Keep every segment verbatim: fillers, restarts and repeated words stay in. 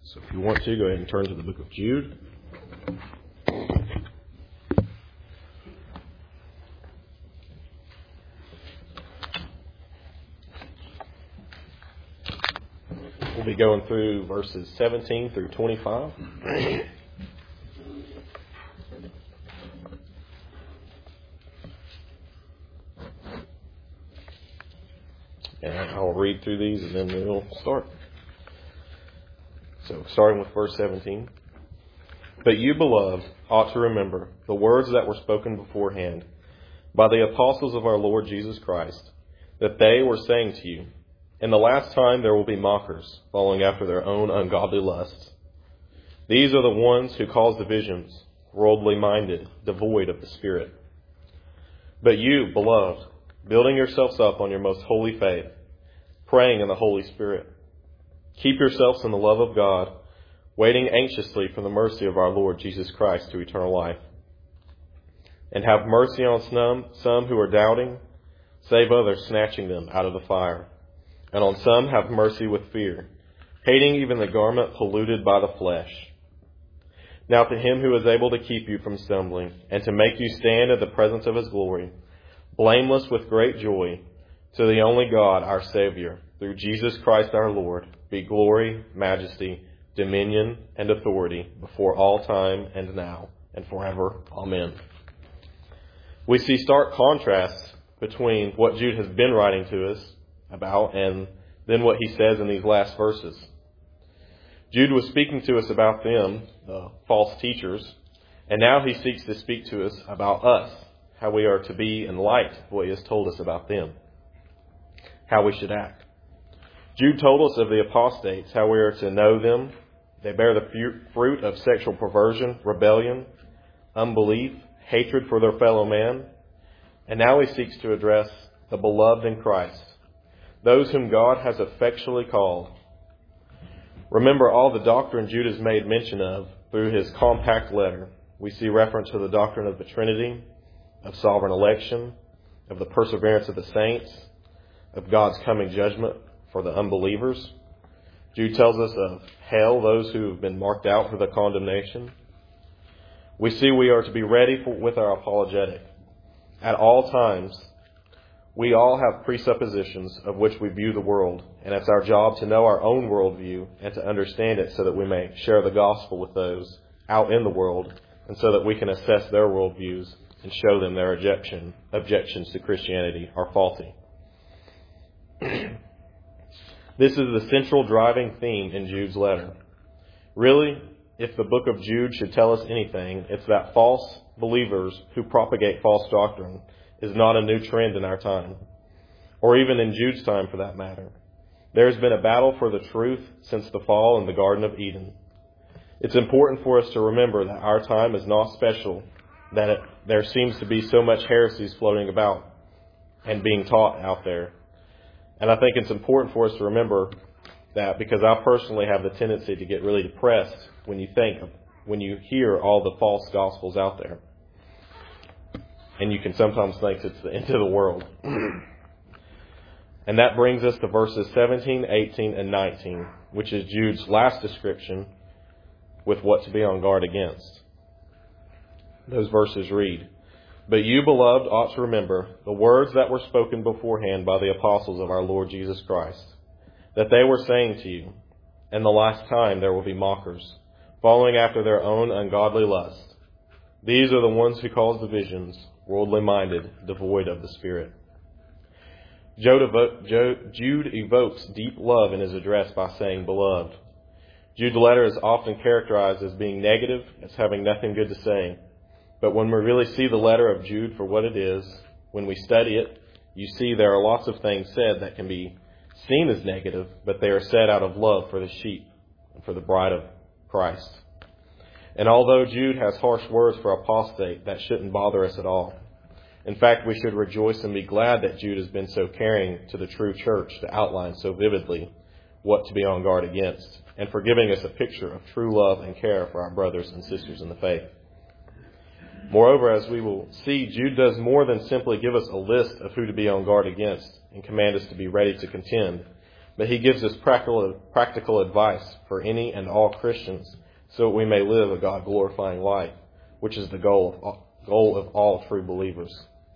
So if you want to, go ahead and turn to the book of Jude. We'll be going through verses seventeen through twenty-five. And I'll read through these and then we'll start. So, starting with verse seventeen. But you, beloved, ought to remember the words that were spoken beforehand by the apostles of our Lord Jesus Christ, that they were saying to you, in the last time there will be mockers, following after their own ungodly lusts. These are the ones who cause divisions, worldly minded, devoid of the Spirit. But you, beloved, building yourselves up on your most holy faith, praying in the Holy Spirit, keep yourselves in the love of God, waiting anxiously for the mercy of our Lord Jesus Christ to eternal life. And have mercy on some, some who are doubting, save others, snatching them out of the fire. And on some have mercy with fear, hating even the garment polluted by the flesh. Now to him who is able to keep you from stumbling, and to make you stand in the presence of his glory, blameless with great joy, to the only God, our Savior, through Jesus Christ our Lord, be glory, majesty, dominion, and authority before all time and now and forever. Amen. We see stark contrasts between what Jude has been writing to us about and then what he says in these last verses. Jude was speaking to us about them, the false teachers, and now he seeks to speak to us about us, how we are to be in light of what he has told us about them, how we should act. Jude told us of the apostates, how we are to know them. They bear the fruit of sexual perversion, rebellion, unbelief, hatred for their fellow man. And now he seeks to address the beloved in Christ, those whom God has effectually called. Remember all the doctrine Jude has made mention of through his compact letter. We see reference to the doctrine of the Trinity, of sovereign election, of the perseverance of the saints, of God's coming judgment for the unbelievers. Jude tells us of hell, those who have been marked out for the condemnation. We see we are to be ready for, with our apologetic. At all times, we all have presuppositions of which we view the world, and it's our job to know our own worldview and to understand it so that we may share the gospel with those out in the world, and so that we can assess their worldviews and show them their objection, objections to Christianity are faulty. This is the central driving theme in Jude's letter. Really, if the book of Jude should tell us anything, it's that false believers who propagate false doctrine is not a new trend in our time, or even in Jude's time for that matter. There has been a battle for the truth since the fall in the Garden of Eden. It's important for us to remember that our time is not special, that it, there seems to be so much heresies floating about and being taught out there. And I think it's important for us to remember that, because I personally have the tendency to get really depressed when you think, when you hear all the false gospels out there. And you can sometimes think it's the end of the world. And that brings us to verses seventeen, eighteen, and nineteen, which is Jude's last description with what to be on guard against. Those verses read, But you, beloved, ought to remember the words that were spoken beforehand by the apostles of our Lord Jesus Christ, that they were saying to you, in the last time there will be mockers, following after their own ungodly lust. These are the ones who cause divisions, worldly minded, devoid of the Spirit. Jude evokes deep love in his address by saying, beloved. Jude's letter is often characterized as being negative, as having nothing good to say. But when we really see the letter of Jude for what it is, when we study it, you see there are lots of things said that can be seen as negative, but they are said out of love for the sheep and for the bride of Christ. And although Jude has harsh words for apostate, that shouldn't bother us at all. In fact, we should rejoice and be glad that Jude has been so caring to the true church to outline so vividly what to be on guard against, and for giving us a picture of true love and care for our brothers and sisters in the faith. Moreover, as we will see, Jude does more than simply give us a list of who to be on guard against and command us to be ready to contend. but he gives us practical, practical advice for any and all Christians so that we may live a God-glorifying life, which is the goal of, goal of all true believers.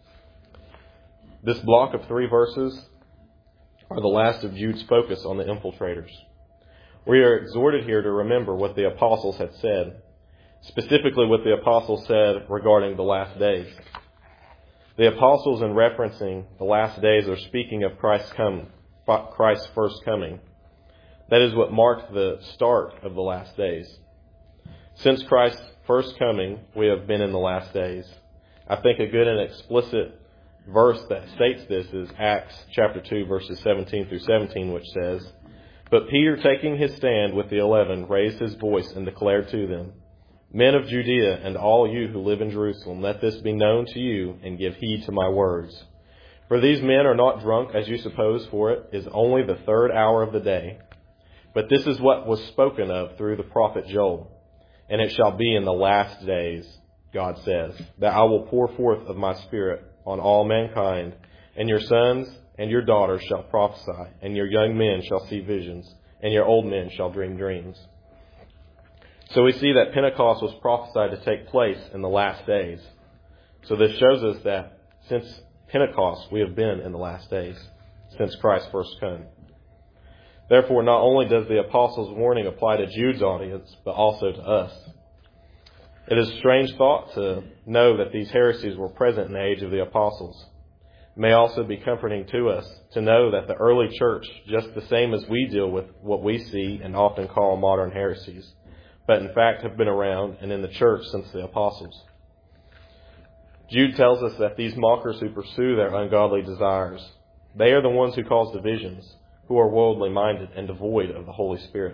This block of three verses are the last of Jude's focus on the infiltrators. We are exhorted here to remember what the apostles had said, specifically what the apostles said regarding the last days. The apostles, in referencing the last days, are speaking of Christ's come, Christ's first coming. That is what marked the start of the last days. Since Christ's first coming, we have been in the last days. I think a good and explicit verse that states this is Acts chapter two, verses seventeen through seventeen, which says, "But Peter, taking his stand with the eleven, raised his voice and declared to them, 'Men of Judea and all you who live in Jerusalem, let this be known to you and give heed to my words. For these men are not drunk as you suppose, for it is only the third hour of the day. But this is what was spoken of through the prophet Joel. And it shall be in the last days, God says, that I will pour forth of my Spirit on all mankind, and your sons and your daughters shall prophesy, and your young men shall see visions, and your old men shall dream dreams.'" So we see that Pentecost was prophesied to take place in the last days. So this shows us that since Pentecost, we have been in the last days, since Christ first came. Therefore, not only does the apostles' warning apply to Jude's audience, but also to us. It is a strange thought to know that these heresies were present in the age of the apostles. It may also be comforting to us to know that the early church, just the same as we deal with what we see and often call modern heresies, but in fact have been around and in the church since the apostles. Jude tells us that these mockers who pursue their ungodly desires, they are the ones who cause divisions, who are worldly minded and devoid of the Holy Spirit.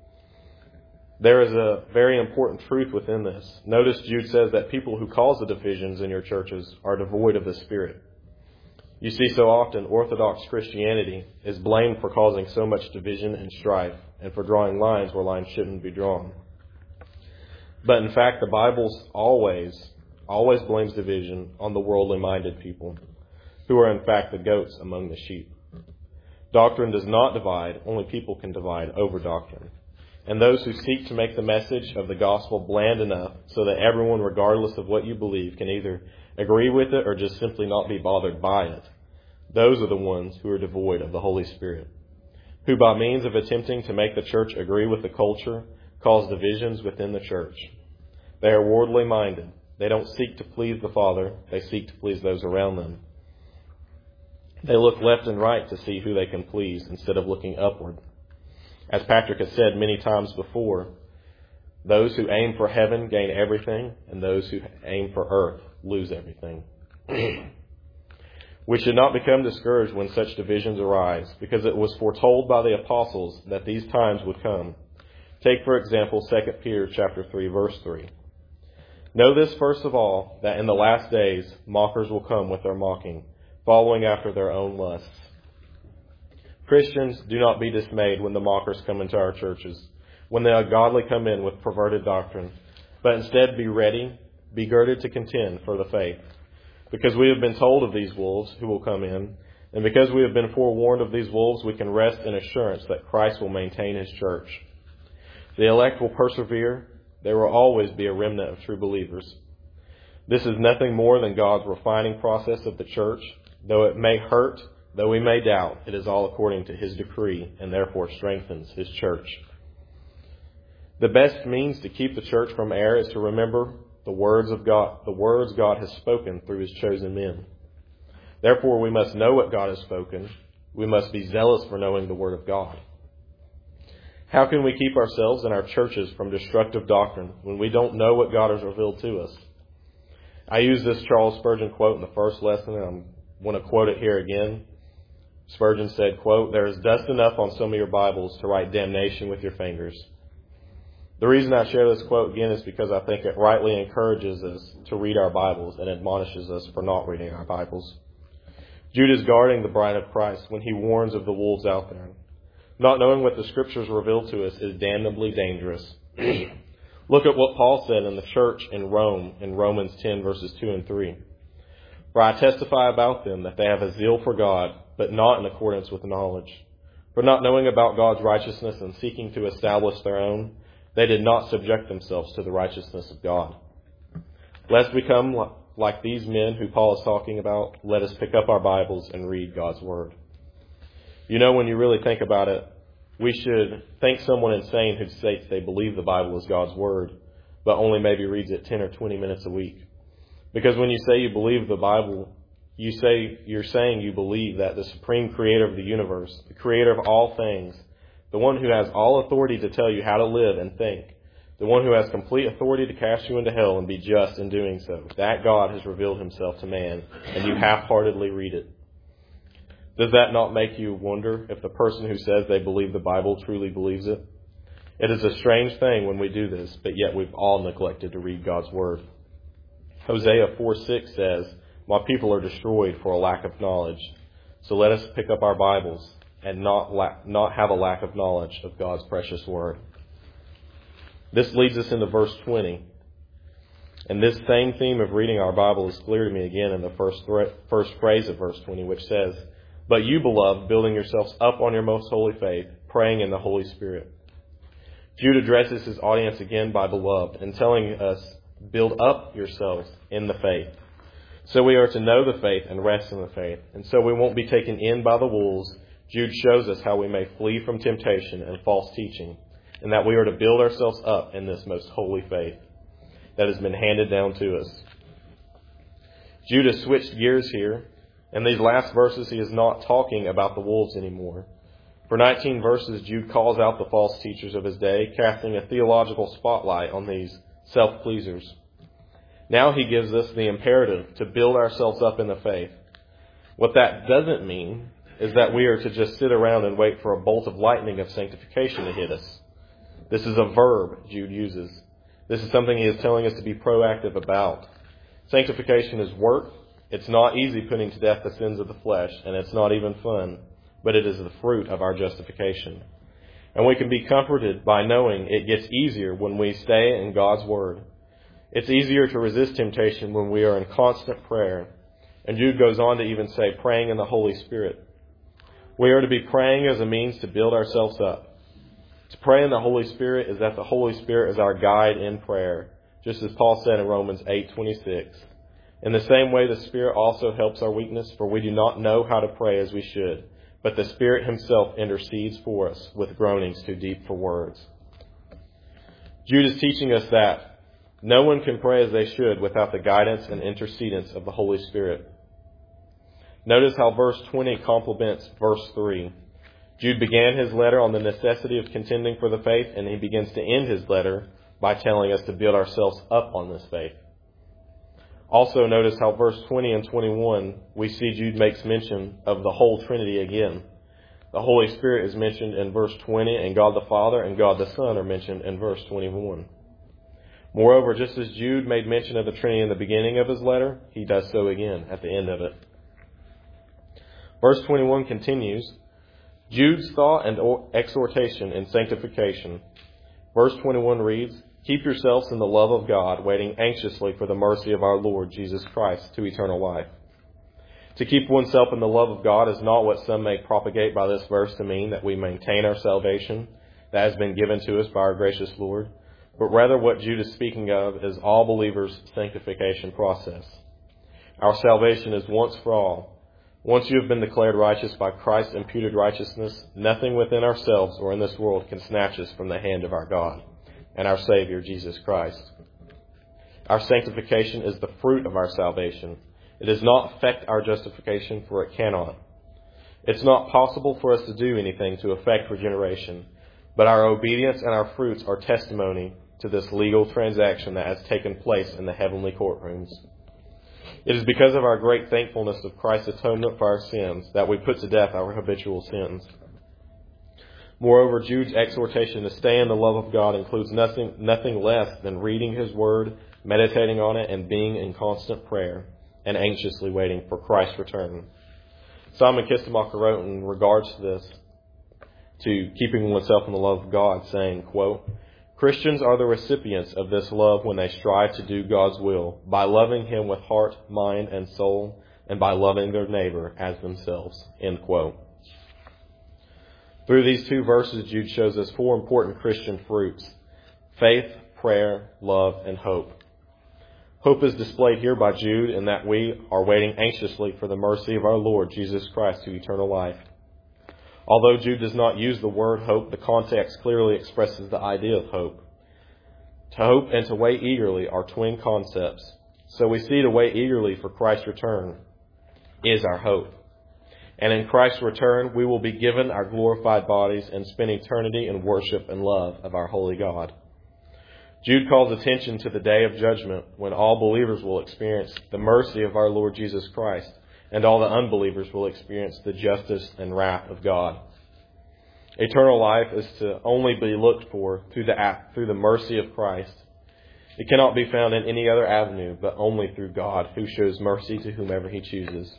There is a very important truth within this. Notice Jude says that people who cause the divisions in your churches are devoid of the Spirit. You see, so often Orthodox Christianity is blamed for causing so much division and strife, and for drawing lines where lines shouldn't be drawn. But in fact, the Bible always, always blames division on the worldly minded people, who are in fact the goats among the sheep. Doctrine does not divide, only people can divide over doctrine. And those who seek to make the message of the gospel bland enough so that everyone, regardless of what you believe, can either agree with it or just simply not be bothered by it, those are the ones who are devoid of the Holy Spirit, who by means of attempting to make the church agree with the culture, cause divisions within the church. They are worldly minded. They don't seek to please the Father. They seek to please those around them. They look left and right to see who they can please instead of looking upward. As Patrick has said many times before, those who aim for heaven gain everything, and those who aim for earth lose everything. We should not become discouraged when such divisions arise, because it was foretold by the apostles that these times would come. Take, for example, Second Peter chapter three, verse three. "Know this first of all, that in the last days mockers will come with their mocking, following after their own lusts." Christians, do not be dismayed when the mockers come into our churches, when the ungodly come in with perverted doctrine, but instead be ready, be girded to contend for the faith. Because we have been told of these wolves who will come in, and because we have been forewarned of these wolves, we can rest in assurance that Christ will maintain his church. The elect will persevere. There will always be a remnant of true believers. This is nothing more than God's refining process of the church. Though it may hurt, though we may doubt, it is all according to his decree, and therefore strengthens his church. The best means to keep the church from error is to remember the words of God, the words God has spoken through his chosen men. Therefore, we must know what God has spoken. We must be zealous for knowing the word of God. How can we keep ourselves and our churches from destructive doctrine when we don't know what God has revealed to us? I used this Charles Spurgeon quote in the first lesson, and I want to quote it here again. Spurgeon said, quote, "There is dust enough on some of your Bibles to write damnation with your fingers." The reason I share this quote again is because I think it rightly encourages us to read our Bibles and admonishes us for not reading our Bibles. Jude is guarding the bride of Christ when he warns of the wolves out there. Not knowing what the Scriptures reveal to us is damnably dangerous. Look at what Paul said in the church in Rome in Romans ten, verses two and three. "For I testify about them that they have a zeal for God, but not in accordance with knowledge. For not knowing about God's righteousness and seeking to establish their own, they did not subject themselves to the righteousness of God. Lest we become like these men who Paul is talking about, let us pick up our Bibles and read God's Word. You know, when you really think about it, we should think someone insane who states they believe the Bible is God's Word, but only maybe reads it ten or twenty minutes a week. Because when you say you believe the Bible, you say, you're saying you believe that the supreme creator of the universe, the creator of all things, the one who has all authority to tell you how to live and think, the one who has complete authority to cast you into hell and be just in doing so, that God has revealed himself to man, and you half-heartedly read it. Does that not make you wonder if the person who says they believe the Bible truly believes it? It is a strange thing when we do this, but yet we've all neglected to read God's Word. Hosea four six says, "My people are destroyed for a lack of knowledge." So let us pick up our Bibles and not la- not have a lack of knowledge of God's precious Word. This leads us into verse twenty. And this same theme of reading our Bible is clear to me again in the first thre- first phrase of verse twenty, which says, "But you, beloved, building yourselves up on your most holy faith, praying in the Holy Spirit." Jude addresses his audience again by beloved and telling us, build up yourselves in the faith. So we are to know the faith and rest in the faith. And so we won't be taken in by the wolves. Jude shows us how we may flee from temptation and false teaching, and that we are to build ourselves up in this most holy faith that has been handed down to us. Jude has switched gears here. In these last verses, he is not talking about the wolves anymore. For nineteen verses, Jude calls out the false teachers of his day, casting a theological spotlight on these self-pleasers. Now he gives us the imperative to build ourselves up in the faith. What that doesn't mean is that we are to just sit around and wait for a bolt of lightning of sanctification to hit us. This is a verb Jude uses. This is something he is telling us to be proactive about. Sanctification is work. It's not easy putting to death the sins of the flesh, and it's not even fun, but it is the fruit of our justification. And we can be comforted by knowing it gets easier when we stay in God's Word. It's easier to resist temptation when we are in constant prayer. And Jude goes on to even say, praying in the Holy Spirit. We are to be praying as a means to build ourselves up. To pray in the Holy Spirit is that the Holy Spirit is our guide in prayer, just as Paul said in Romans eight twenty-six. In the same way, the Spirit also helps our weakness, for we do not know how to pray as we should, but the Spirit himself intercedes for us with groanings too deep for words. Jude is teaching us that no one can pray as they should without the guidance and intercedence of the Holy Spirit. Notice how verse twenty complements verse three. Jude began his letter on the necessity of contending for the faith, and he begins to end his letter by telling us to build ourselves up on this faith. Also notice how verse twenty and twenty-one, we see Jude makes mention of the whole Trinity again. The Holy Spirit is mentioned in verse twenty, and God the Father and God the Son are mentioned in verse twenty-one. Moreover, just as Jude made mention of the Trinity in the beginning of his letter, he does so again at the end of it. Verse twenty-one continues, Jude's thought and exhortation in sanctification. Verse twenty-one reads, "Keep yourselves in the love of God, waiting anxiously for the mercy of our Lord Jesus Christ to eternal life." To keep oneself in the love of God is not what some may propagate by this verse to mean that we maintain our salvation that has been given to us by our gracious Lord, but rather what Jude is speaking of is all believers' sanctification process. Our salvation is once for all. Once you have been declared righteous by Christ's imputed righteousness, nothing within ourselves or in this world can snatch us from the hand of our God and our Savior, Jesus Christ. Our sanctification is the fruit of our salvation. It does not affect our justification, for it cannot. It's not possible for us to do anything to affect regeneration, but our obedience and our fruits are testimony to this legal transaction that has taken place in the heavenly courtrooms. It is because of our great thankfulness of Christ's atonement for our sins that we put to death our habitual sins. Moreover, Jude's exhortation to stay in the love of God includes nothing, nothing less than reading His Word, meditating on it, and being in constant prayer and anxiously waiting for Christ's return. Simon Kistemacher wrote in regards to this, to keeping oneself in the love of God, saying, quote, "Christians are the recipients of this love when they strive to do God's will, by loving Him with heart, mind, and soul, and by loving their neighbor as themselves." End quote. Through these two verses, Jude shows us four important Christian fruits: faith, prayer, love, and hope. Hope is displayed here by Jude in that we are waiting anxiously for the mercy of our Lord Jesus Christ to eternal life. Although Jude does not use the word hope, the context clearly expresses the idea of hope. To hope and to wait eagerly are twin concepts. So we see to wait eagerly for Christ's return is our hope. And in Christ's return, we will be given our glorified bodies and spend eternity in worship and love of our holy God. Jude calls attention to the day of judgment when all believers will experience the mercy of our Lord Jesus Christ, and all the unbelievers will experience the justice and wrath of God. Eternal life is to only be looked for through the through the mercy of Christ. It cannot be found in any other avenue, but only through God, who shows mercy to whomever He chooses.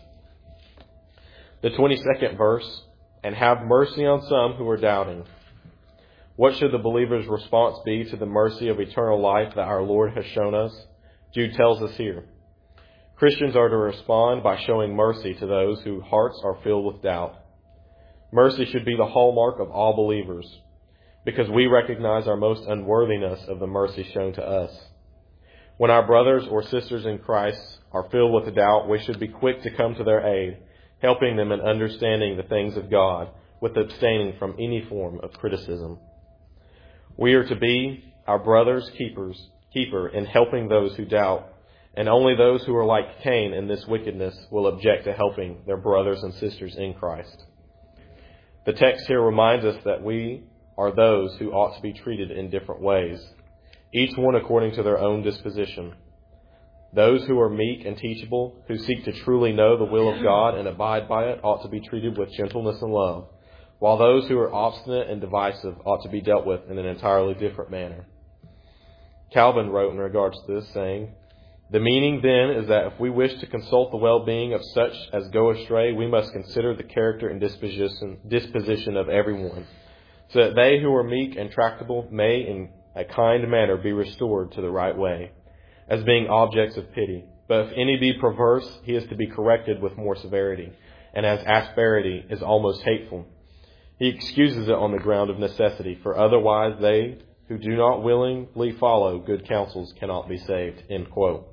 The twenty-second verse, and have mercy on some who are doubting. What should the believer's response be to the mercy of eternal life that our Lord has shown us? Jude tells us here. Christians are to respond by showing mercy to those whose hearts are filled with doubt. Mercy should be the hallmark of all believers, because we recognize our most unworthiness of the mercy shown to us. When our brothers or sisters in Christ are filled with doubt, we should be quick to come to their aid, helping them in understanding the things of God, with abstaining from any form of criticism. We are to be our brother's keepers, keeper in helping those who doubt, and only those who are like Cain in this wickedness will object to helping their brothers and sisters in Christ. The text here reminds us that we are those who ought to be treated in different ways, each one according to their own disposition. Those who are meek and teachable, who seek to truly know the will of God and abide by it, ought to be treated with gentleness and love, while those who are obstinate and divisive ought to be dealt with in an entirely different manner. Calvin wrote in regards to this, saying, "The meaning then is that if we wish to consult the well-being of such as go astray, we must consider the character and disposition, disposition of everyone, so that they who are meek and tractable may in a kind manner be restored to the right way, as being objects of pity. But if any be perverse, he is to be corrected with more severity, and as asperity is almost hateful, he excuses it on the ground of necessity, for otherwise they who do not willingly follow good counsels cannot be saved." End quote.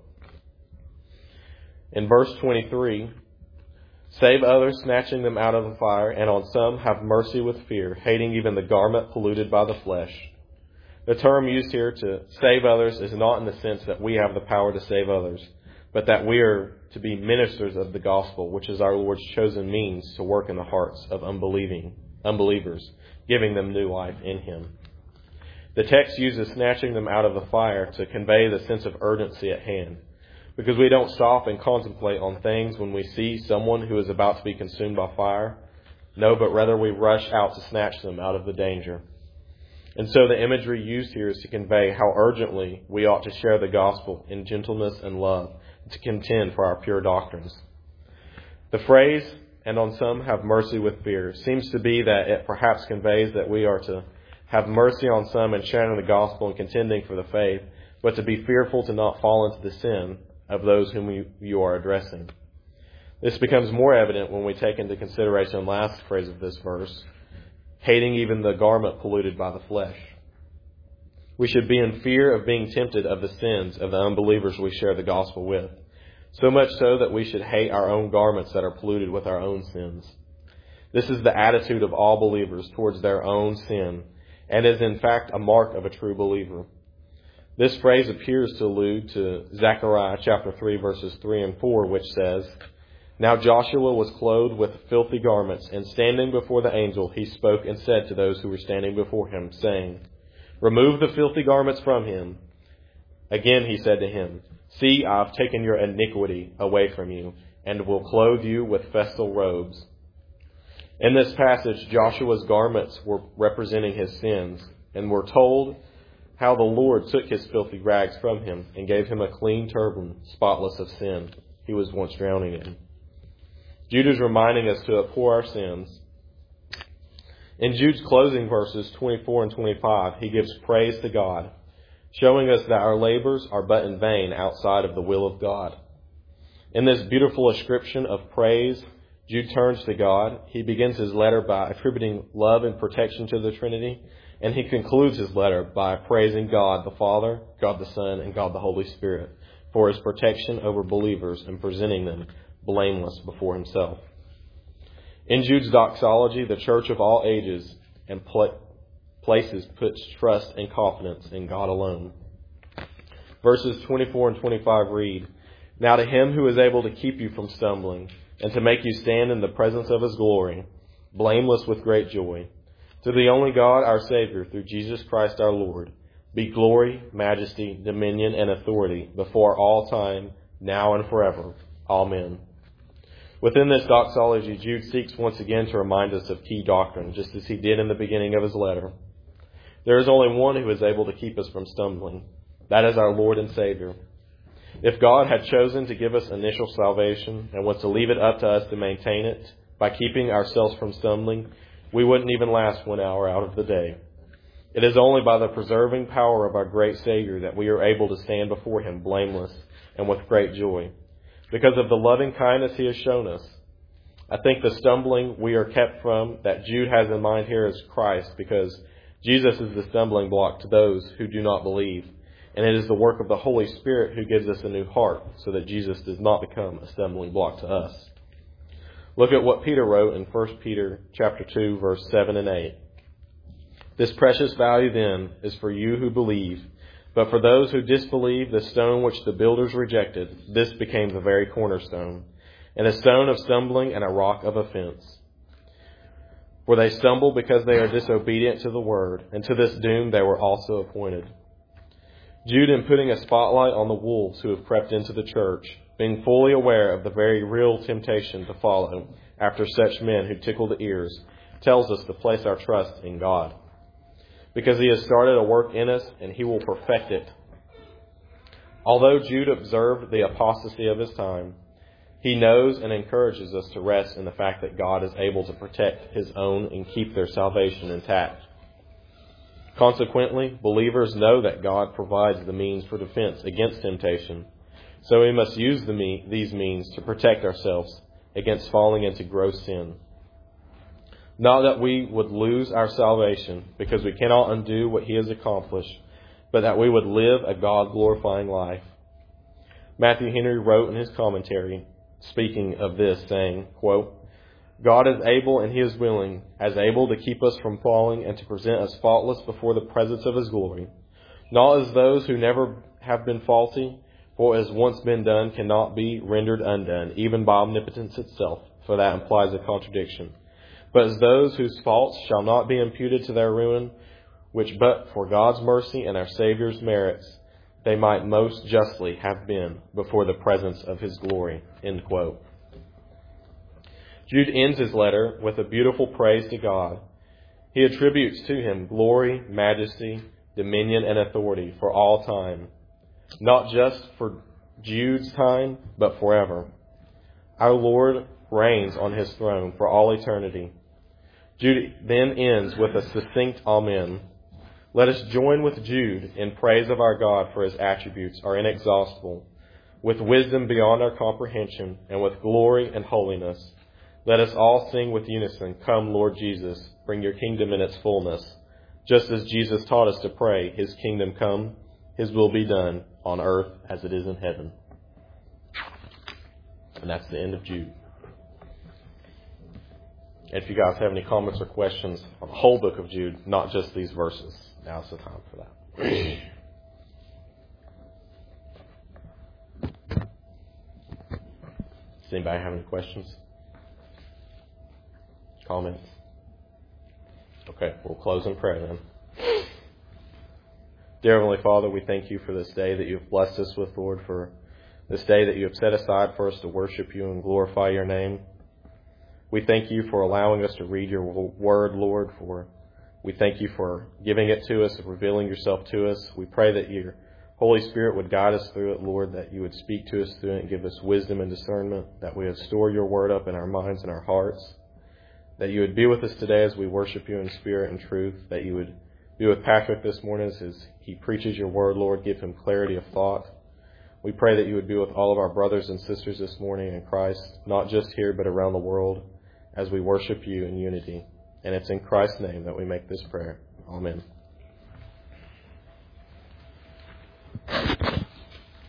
In verse twenty-three, save others, snatching them out of the fire, and on some have mercy with fear, hating even the garment polluted by the flesh. The term used here to save others is not in the sense that we have the power to save others, but that we are to be ministers of the gospel, which is our Lord's chosen means to work in the hearts of unbelieving unbelievers, giving them new life in Him. The text uses snatching them out of the fire to convey the sense of urgency at hand, because we don't stop and contemplate on things when we see someone who is about to be consumed by fire. No, but rather we rush out to snatch them out of the danger. And so the imagery used here is to convey how urgently we ought to share the gospel in gentleness and love, to contend for our pure doctrines. The phrase, "and on some have mercy with fear," seems to be that it perhaps conveys that we are to have mercy on some in sharing the gospel and contending for the faith, but to be fearful to not fall into the sin of those whom you, you are addressing. This becomes more evident when we take into consideration the last phrase of this verse, hating even the garment polluted by the flesh. We should be in fear of being tempted of the sins of the unbelievers we share the gospel with, so much so that we should hate our own garments that are polluted with our own sins. This is the attitude of all believers towards their own sin, and is in fact a mark of a true believer. This phrase appears to allude to Zechariah chapter three, verses three and four, which says, "Now Joshua was clothed with filthy garments, and standing before the angel, he spoke and said to those who were standing before him, saying, 'Remove the filthy garments from him.' Again he said to him, 'See, I have taken your iniquity away from you, and will clothe you with festal robes.'" In this passage, Joshua's garments were representing his sins, and we're told how the Lord took his filthy rags from him and gave him a clean turban, spotless of sin, he was once drowning in. Jude is reminding us to abhor our sins. In Jude's closing verses twenty-four and twenty-five, he gives praise to God, showing us that our labors are but in vain outside of the will of God. In this beautiful ascription of praise, Jude turns to God. He begins his letter by attributing love and protection to the Trinity, and he concludes his letter by praising God the Father, God the Son, and God the Holy Spirit for his protection over believers and presenting them blameless before himself. In Jude's doxology, the church of all ages and pl- places puts trust and confidence in God alone. Verses twenty-four and twenty-five read, "Now to him who is able to keep you from stumbling and to make you stand in the presence of his glory, blameless with great joy, to the only God, our Savior, through Jesus Christ our Lord, be glory, majesty, dominion, and authority before all time, now and forever. Amen." Within this doxology, Jude seeks once again to remind us of key doctrine, just as he did in the beginning of his letter. There is only one who is able to keep us from stumbling. That is our Lord and Savior. If God had chosen to give us initial salvation and was to leave it up to us to maintain it by keeping ourselves from stumbling, we wouldn't even last one hour out of the day. It is only by the preserving power of our great Savior that we are able to stand before him blameless and with great joy, because of the loving kindness he has shown us. I think the stumbling we are kept from that Jude has in mind here is Christ, because Jesus is the stumbling block to those who do not believe. And it is the work of the Holy Spirit who gives us a new heart so that Jesus does not become a stumbling block to us. Look at what Peter wrote in First Peter chapter two, verse seven and eight. "This precious value then is for you who believe, but for those who disbelieve, the stone which the builders rejected, this became the very cornerstone, and a stone of stumbling and a rock of offense. For they stumble because they are disobedient to the word, and to this doom they were also appointed." Jude, in putting a spotlight on the wolves who have crept into the church, being fully aware of the very real temptation to follow after such men who tickle the ears, tells us to place our trust in God, because he has started a work in us and he will perfect it. Although Jude observed the apostasy of his time, he knows and encourages us to rest in the fact that God is able to protect his own and keep their salvation intact. Consequently, believers know that God provides the means for defense against temptation, so we must use the me- these means to protect ourselves against falling into gross sin. Not that we would lose our salvation because we cannot undo what he has accomplished, but that we would live a God-glorifying life. Matthew Henry wrote in his commentary, speaking of this, saying, quote, "God is able and he is willing, as able to keep us from falling and to present us faultless before the presence of his glory, not as those who never have been faulty, for what has once been done cannot be rendered undone, even by omnipotence itself, for that implies a contradiction, but as those whose faults shall not be imputed to their ruin, which but for God's mercy and our Savior's merits, they might most justly have been before the presence of his glory." End quote. Jude ends his letter with a beautiful praise to God. He attributes to him glory, majesty, dominion, and authority for all time, not just for Jude's time, but forever. Our Lord reigns on his throne for all eternity. Jude then ends with a succinct amen. Let us join with Jude in praise of our God, for his attributes are inexhaustible, with wisdom beyond our comprehension, and with glory and holiness. Let us all sing with unison, "Come, Lord Jesus, bring your kingdom in its fullness." Just as Jesus taught us to pray, his kingdom come, his will be done on earth as it is in heaven. And that's the end of Jude. And if you guys have any comments or questions on the whole book of Jude, not just these verses, now's the time for that. Does anybody have any questions? Comments? Okay, we'll close in prayer then. Dear Heavenly Father, we thank you for this day that you have blessed us with, Lord, for this day that you have set aside for us to worship you and glorify your name. We thank you for allowing us to read your word, Lord, for we thank you for giving it to us and revealing yourself to us. We pray that your Holy Spirit would guide us through it, Lord, that you would speak to us through it and give us wisdom and discernment, that we would store your word up in our minds and our hearts, that you would be with us today as we worship you in spirit and truth, that you would be with Patrick this morning as he preaches your word, Lord. Give him clarity of thought. We pray that you would be with all of our brothers and sisters this morning in Christ, not just here but around the world, as we worship you in unity. And it's in Christ's name that we make this prayer. Amen.